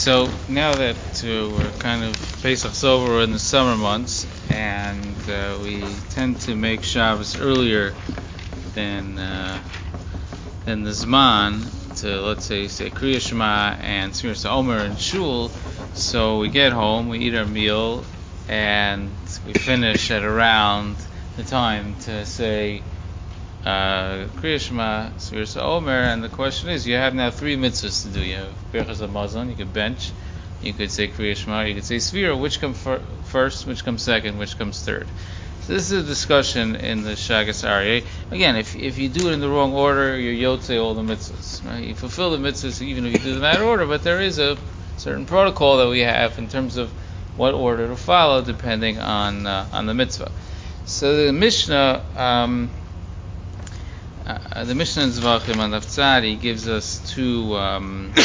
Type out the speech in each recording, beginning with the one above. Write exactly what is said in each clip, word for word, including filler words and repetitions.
So now that uh, we're kind of Pesach's over, we're in the summer months, and uh, we tend to make Shabbos earlier than uh, than the Zman to, let's say, say Kriya Shema and Sfiras Omer and Shul. So we get home, we eat our meal, and we finish at around the time to say Uh, Kriya Shema, Sfiras Omer, and the question is, you have now three mitzvahs to do. You have Birchas Hamazon, you could bench, you could say Kriya Shema, you could say Sfira. Which comes fir- first, which comes second, which comes third? So this is a discussion in the Shagas Aryeh. Again, if if you do it in the wrong order, you're yotze all the mitzvahs. Right? You fulfill the mitzvahs even if you do them out of order, but there is a certain protocol that we have in terms of what order to follow depending on uh, on the mitzvah. So the Mishnah. Um, Uh, the Mishnah in Zvachim on Tzadi gives us two um,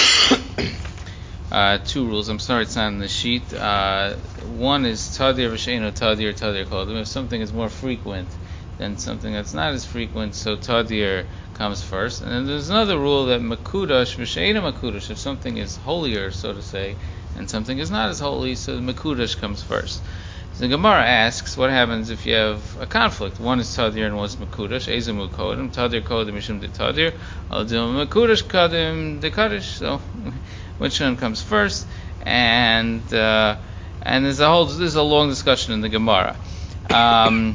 uh, two rules. I'm sorry, it's not in the sheet. Uh, one is Tadir v'sheino Tadir Tadir Kodim. If something is more frequent than something that's not as frequent, so Tadir comes first. And then there's another rule that Mekudash v'sheino Mekudash. If something is holier, so to say, and something is not as holy, so the Mekudash comes first. The Gemara asks, what happens if you have a conflict? One is Tadir and one is Mekudash. Ezamu Kodim. Tadir Kodim Mishum de Tadir. Aldim Mekudash Kodim de Kaddish. So, which one comes first? And uh, and there's a whole there's a long discussion in the Gemara. Um,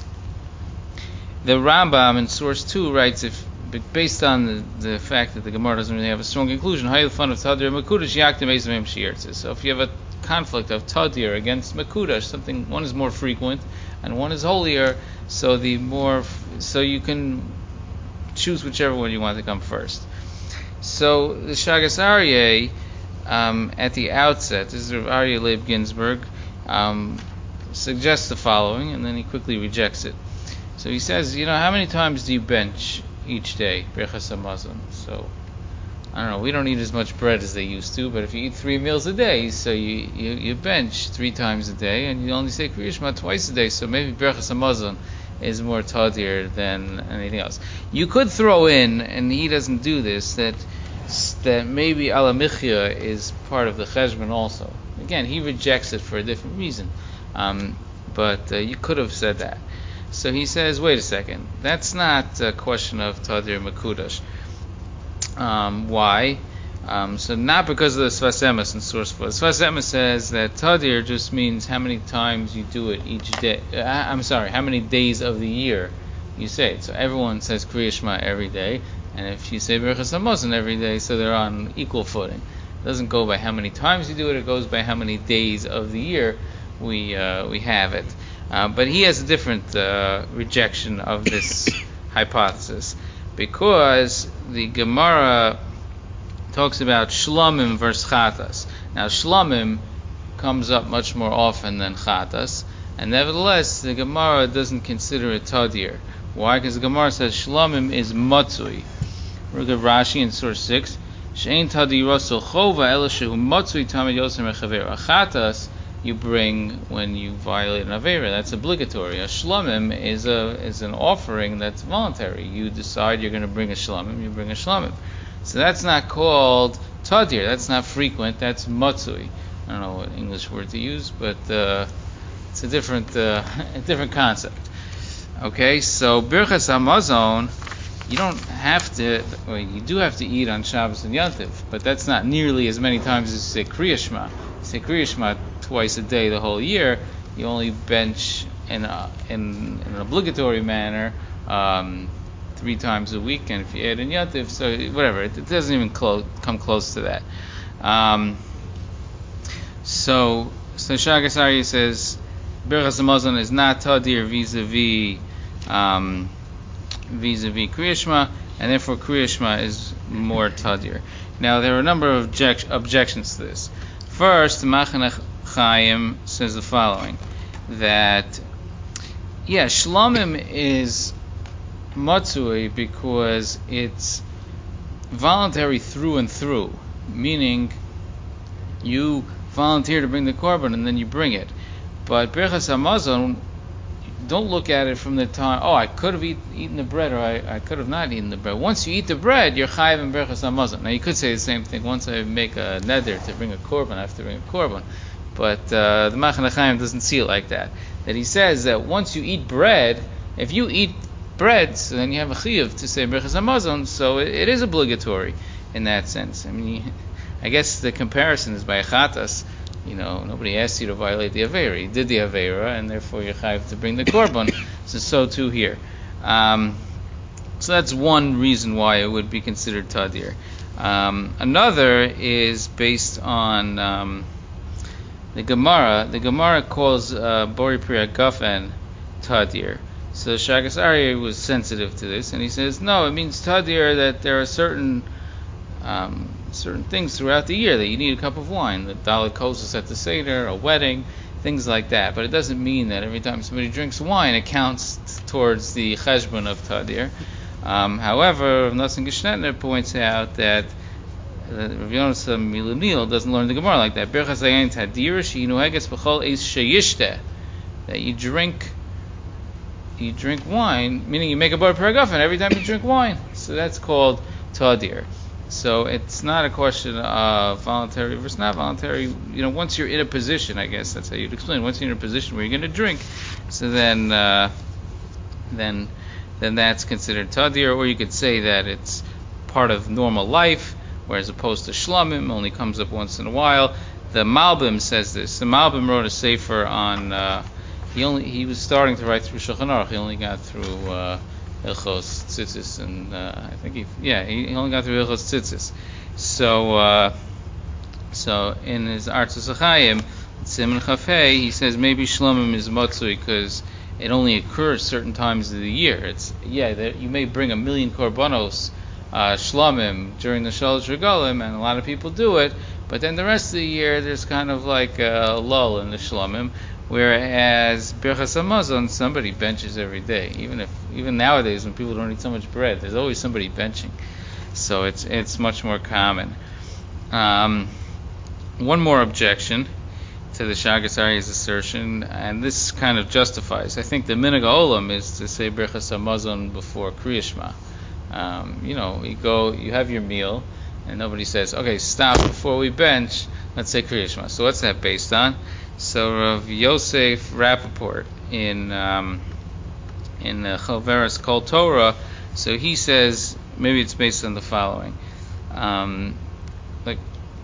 the Rambam in source two writes, if based on the, the fact that the Gemara doesn't really have a strong conclusion, Hayil fun of Tadir Mekudash Yaktim Ezamim Shiirtzis. So if you have a conflict of Tadir against Mekudash, something one is more frequent and one is holier, so the more so you can choose whichever one you want to come first. So the Shagas Aryeh um, at the outset, this is Rav Aryeh Leib Ginsburg, um, suggests the following, and then he quickly rejects it. So he says, you know, how many times do you bench each day, Birchas Hamazon? So I don't know, we don't eat as much bread as they used to, but if you eat three meals a day, so you, you, you bench three times a day, and you only say Kriya Shema twice a day, so maybe Birchas Hamazon is more tadir than anything else. You could throw in, and he doesn't do this, that that maybe Ala Michya is part of the Cheshbon also. Again, he rejects it for a different reason, um, but uh, you could have said that. So he says, wait a second, that's not a question of tadir Mekudash. Um, why? Um, so not because of the Sfas Emes in source four. The Sfas Emes says that Tadir just means how many times you do it each day. Uh, I'm sorry, how many days of the year you say it. So everyone says Kriya Shema every day, and if you say Birchas Hamazon every day, so they're on equal footing. It doesn't go by how many times you do it, it goes by how many days of the year we uh, we have it. Uh, but he has a different uh, rejection of this hypothesis, because the Gemara talks about Shlomim versus Chatas. Now, Shlomim comes up much more often than Chatas, and nevertheless, the Gemara doesn't consider it Tadir. Why? Because the Gemara says Shlomim is Matzui. Look at Rashi in source six. She'ein Tadir Rasul Chova Ela Shehu Matzui Tamid Yosem Rechaver. Chatas you bring when you violate an Avera. That's obligatory. A Shlomim is a is an offering that's voluntary. You decide you're going to bring a Shlomim, you bring a Shlomim. So that's not called Tadir. That's not frequent. That's Matzui. I don't know what English word to use, but uh, it's a different uh, a different concept. Okay, so Birchas Hamazon, you don't have to, well, you do have to eat on Shabbos and Yom Tov, but that's not nearly as many times as you say Kriya Shema. You say Kriya Shema twice a day the whole year. You only bench in a, in, in an obligatory manner um, three times a week, and if you add in Yom Tov, so whatever, it, it doesn't even close, come close to that. Um, so, so Shagas Aryeh says Birchas Hamazon is not Tadir vis-a-vis um, vis-a-vis Kriya Shema, and therefore Kriya Shema is more Tadir. Now, there are a number of object- objections to this. First, the Machaneh Chaim says the following, that, yeah, Shlomim is Matzui because it's voluntary through and through, meaning you volunteer to bring the korban and then you bring it. But Birchas Hamazon, don't look at it from the time, oh, I could have eat, eaten the bread, or I, I could have not eaten the bread. Once you eat the bread, you're chayiv in berachas hamazon. Now you could say the same thing. Once I make a neder to bring a korban, I have to bring a korban. But uh, the Machane Chaim doesn't see it like that. That he says that once you eat bread, if you eat bread, so then you have a chiyuv to say berachas hamazon, so it, it is obligatory in that sense. I mean, I guess the comparison is by a chatas. You know, nobody asked you to violate the Aveira. You did the Aveira, and therefore you're chayiv to bring the korban. So, so too here. Um, so that's one reason why it would be considered tadir. Um, another is based on um, the Gemara. The Gemara calls uh, Bori Pri Hagafen tadir. So Shagas Aryeh was sensitive to this, and he says, no, it means tadir that there are certain Um, certain things throughout the year that you need a cup of wine, the Dalit Kosas at the Seder, a wedding, things like that. But it doesn't mean that every time somebody drinks wine, it counts t- towards the cheshbon of Tadir. Um, however, Nosson Geshnetner points out that uh, Rav Yonasan Milunil doesn't learn the Gemara like that. Birchas Hayayin Tadir she'inu heges b'chol eis sheyishte, that you drink you drink wine, meaning you make a bar paragafen every time you drink wine. So that's called Tadir. So it's not a question of voluntary versus not voluntary. You know, once you're in a position, I guess that's how you'd explain. Once you're in a position where you're going to drink, so then, uh, then, then that's considered tadir. Or you could say that it's part of normal life, whereas opposed to shlomim, only comes up once in a while. The Malbim says this. The Malbim wrote a sefer on. Uh, he only he was starting to write through Shulchan Aruch. He only got through. Uh, Hilchos Tzitzis, and uh, I think he, yeah, he only got through Hilchos Tzitzis. So, uh, so in his Artzos Achayim, Siman Chafei, he says maybe Shlomim is Matzui because it only occurs certain times of the year. It's yeah, there, you may bring a million korbanos uh, Shlomim during the Shalosh Regalim, and a lot of people do it, but then the rest of the year there's kind of like a lull in the Shlomim. Whereas Birchas Hamazon, somebody benches every day. Even if, even nowadays, when people don't eat so much bread, there's always somebody benching. So it's it's much more common. Um, one more objection to the Shagas Aryeh's assertion, and this kind of justifies. I think the Minhag Olam is to say Birchas Hamazon before Kriya Shema. Um, you know, you go, you have your meal, and nobody says, okay, stop before we bench. Let's say Kriya Shema. So what's that based on? So Rav Yosef Rappaport in um, in uh, Chalveras Kol Torah, so he says maybe it's based on the following. Um, like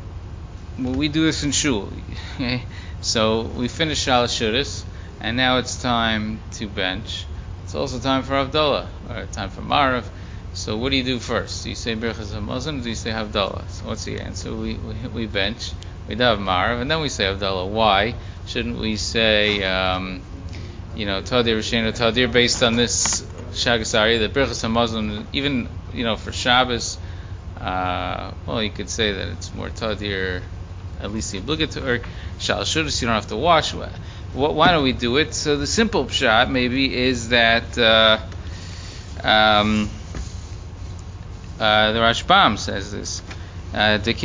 well, we do this in shul. Okay? So we finish Shalosh Shudas, and now it's time to bench. It's also time for Havdalah, or time for Marav. So what do you do first? Do you say Birchas Hamazon, or do you say Havdalah? So what's the answer? We we, we bench. We have Marav, and then we say Havdalah. Why shouldn't we say, um, you know, Tadir Rishena Tadir based on this Shagas Aryeh, the Birchas Hamazon, even, you know, for Shabbos, uh, well, you could say that it's more Tadir, at least the obligatory. Shalosh Shudas, you don't have to wash. Why don't we do it? So the simple pshat maybe is that uh, um, uh, the Rashbam says this. Uh, that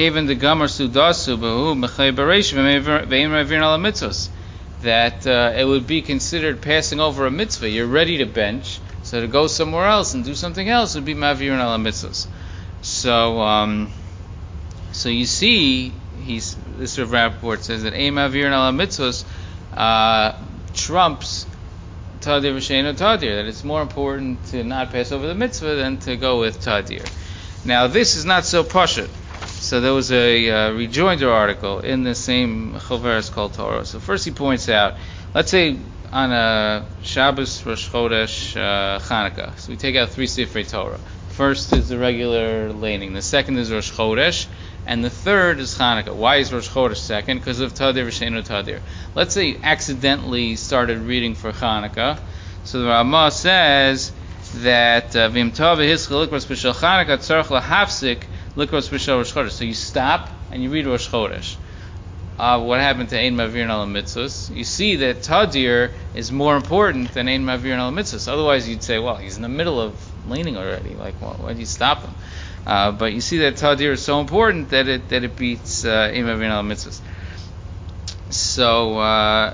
uh, it would be considered passing over a mitzvah. You're ready to bench, so to go somewhere else and do something else would be mavirin ala mitzvahs. So, um, so you see, he's this Rav Rappaport says that ein mavirin ala mitzvahs uh, trumps tadir v'sheino tadir. That it's more important to not pass over the mitzvah than to go with tadir. Now, this is not so pashut. So there was a uh, rejoinder article in the same Chalveras Kol Torah. So first he points out, let's say on a Shabbos, Rosh Chodesh, uh, Chanukah. So we take out three Sifrei Torah. First is the regular laning. The second is Rosh Chodesh. And the third is Chanukah. Why is Rosh Chodesh second? Because of Tadir V'Sheino Tadir. Let's say you accidentally started reading for Chanukah. So the Ramah says that V'im Tov V'Hischel Likros B'Shel Chanukah Tzarech L'Hafsik Likros B'Shel Rosh Chodesh. So you stop and you read Rosh Chodesh. Uh, what happened to Ein Mavirin Ala Mitzvos? You see that Tadir is more important than Ein Mavirin Ala Mitzvos. Otherwise you'd say, well, he's in the middle of laning already. Like, well, why do you stop him? Uh, but you see that Tadir is so important that it that it beats uh, Ein Mavirin Ala Mitzvos. So, uh,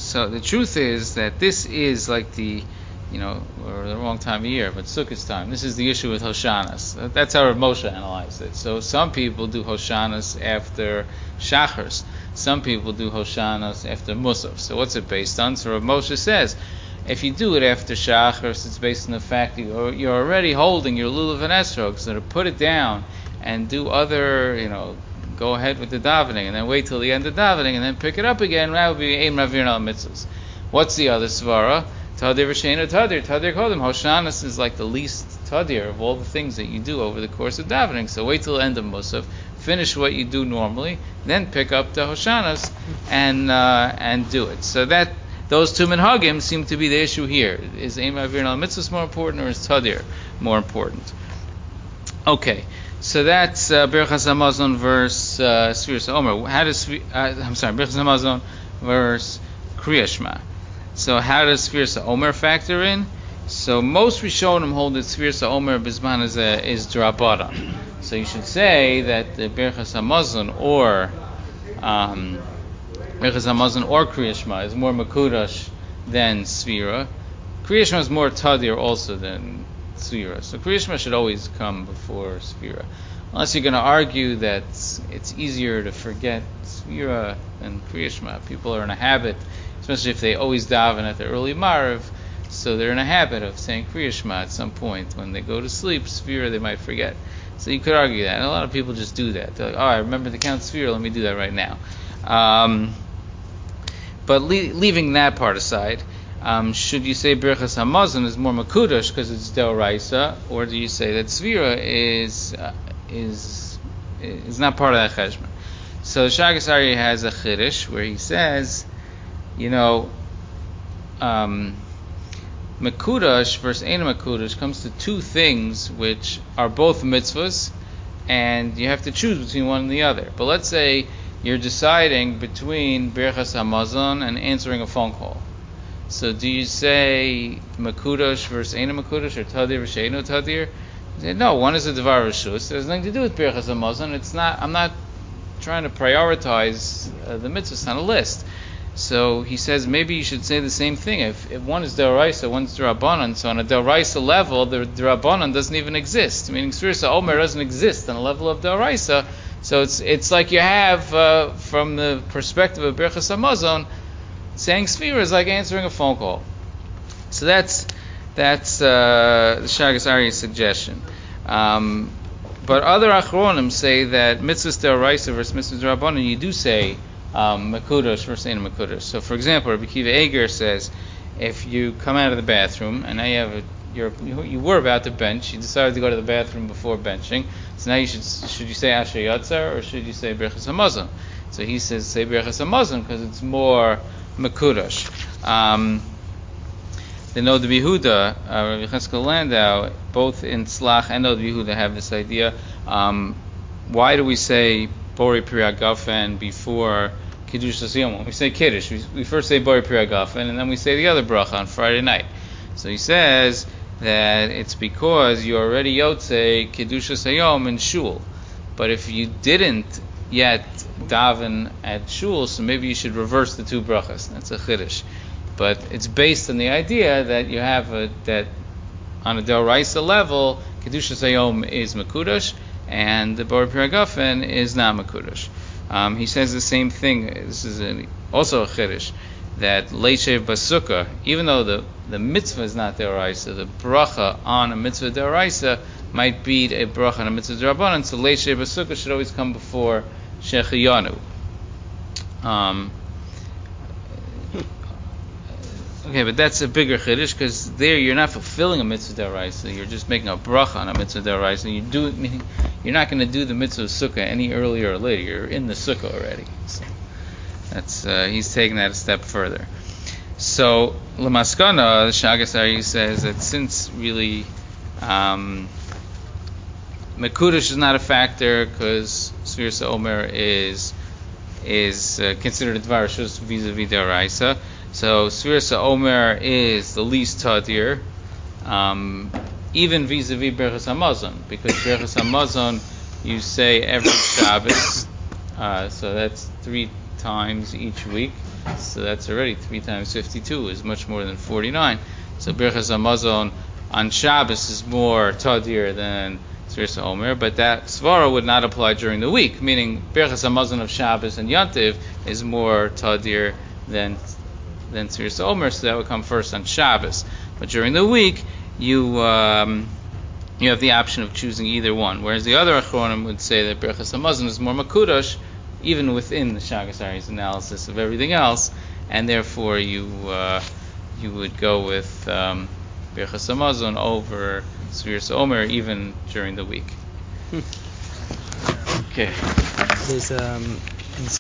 so the truth is that this is like the, you know, or the wrong time of year, but Sukkot time. This is the issue with Hoshanas. That's how Rav Moshe analyzed it. So some people do Hoshanas after Shachars. Some people do Hoshanas after Musaf. So what's it based on? So Rav Moshe says, if you do it after Shachars, it's based on the fact that you're, you're already holding your Lulav and Esrog, so to put it down and do other, you know, go ahead with the davening, and then wait till the end of davening, and then pick it up again, that would be Ein Ravir al Mitzvahs. What's the other Svara? Tadir v'sheina tadir, tadir kodim. Hoshanas is like the least tadir of all the things that you do over the course of davening. So wait till the end of Musaf, finish what you do normally, then pick up the Hoshanas and uh, and do it. So that those two minhagim seem to be the issue here. Is Ein Ravir al Mitzvahs more important, or is tadir more important? Okay. So that's uh, Birchas Hamazon verse uh, Sfiras Omer. How does uh, I'm sorry, Birchas Hamazon verse Kriya Shema. So how does Sfiras Omer factor in? So most Rishonim hold that Sfiras Omer Bizman is a, is Drabanan. So you should say that the Birchas Hamazon or um, Birchas Hamazon or Kriya Shema is more Makudash than Sfira. Kriya Shema is more Tadir also than Sfira. So Kriya Shema should always come before Sfira. Unless you're going to argue that it's easier to forget Sfira than Kriya Shema. People are in a habit, especially if they always daven at the early Marav, so they're in a habit of saying Kriya Shema at some point. When they go to sleep, Sfira they might forget. So you could argue that. And a lot of people just do that. They're like, oh, I remember to count Sfira, let me do that right now. Um, but le- leaving that part aside, Um, should you say Birchas Hamazon is more Makudash because it's Deoraisa, or do you say that Sfira is uh, is is not part of that cheshbon? So Shagas Aryeh has a chiddush where he says, you know, um, Makudash versus Ein Makudash comes to two things which are both mitzvahs, and you have to choose between one and the other. But let's say you're deciding between Birchas Hamazon and answering a phone call. So do you say Makudash versus Ein Makudash, or Tadir versus Eino Tadir? You say, no, one is a Devar Rishus. It has nothing to do with Birchas Hamazon. It's not. I'm not trying to prioritize uh, the mitzvahs on a list. So he says maybe you should say the same thing. If, if one is Deoraisa, one is Derabanan, so on a Deoraisa level, the Derabanan doesn't even exist. Meaning Sfiras Omer doesn't exist on a level of Deoraisa. So it's it's like you have, uh, from the perspective of Birchas Hamazon, saying Sfira is like answering a phone call. So that's that's uh, the Shagas Aryeh's suggestion. Um, but other Achronim say that mitzvahs Deoraisa versus mitzvahs Derabanan, you do say um, Makudash versus Ein Makudash. So for example, Rabbi Kiva Eger says, if you come out of the bathroom and now you have a you're, you were about to bench, you decided to go to the bathroom before benching, so now you should should you say Asher Yatzar or should you say Birchas Hamazon? So he says say Birchas Hamazon because it's more Makudash. Um, the Nod Yehuda, uh, Rabbi Cheskel Landau, both in Tzlach and Nod Yehuda have this idea. Um, why do we say Bori Priyat Gafen before Kiddush Yom? When we say Kiddush, we, we first say Bori Priyat Gafen, and then we say the other bracha on Friday night. So he says that it's because you already Yotze Kiddush Yom in Shul. But if you didn't yet daven at shul, so maybe you should reverse the two brachas. That's a chiddush, but it's based on the idea that you have a, that on a Deoraisa level, Kedushas Hayom is Makudash, and the Bor Piragafen is not Makudash. Um, he says the same thing. This is a, also a chiddush, that Leishev Basukah, even though the, the mitzvah is not Deoraisa, the bracha on a mitzvah Deoraisa might beat a bracha on a mitzvah Derabanan, so Leishev Basukah should always come before Shechiyanu. Um, okay, but that's a bigger chiddush because there you're not fulfilling a mitzvah deraisa. You're just making a bracha on a mitzvah deraisa. You do it, meaning you're not going to do the mitzvah sukkah any earlier or later. You're in the sukkah already. So that's uh, he's taking that a step further. So Lamaskana, the Shagas Aryeh says that since really um, Mekudesh is not a factor because Sfiras Omer is is uh, considered a Dvar Rishus vis-a-vis Deraisa. So Sfiras Omer is the least Tadir, um, even vis-a-vis Birchas Hamazon, because Birchas Hamazon you say every Shabbos, uh, so that's three times each week. So that's already three times fifty-two is much more than forty-nine. So Birchas Hamazon on Shabbos is more tadir than Tziras Omer, but that svara would not apply during the week, meaning Birchas Hamazon of Shabbos and Yontiv is more tadir than than Tziras Omer, so that would come first on Shabbos. But during the week, you um, you have the option of choosing either one. Whereas the other Achronim would say that Birchas Hamazon is more makudash, even within the Shagas Ary's analysis of everything else, and therefore you uh, you would go with um, Birchas Hamazon over Tziras Omer even during the week. Hmm. Okay. There's um.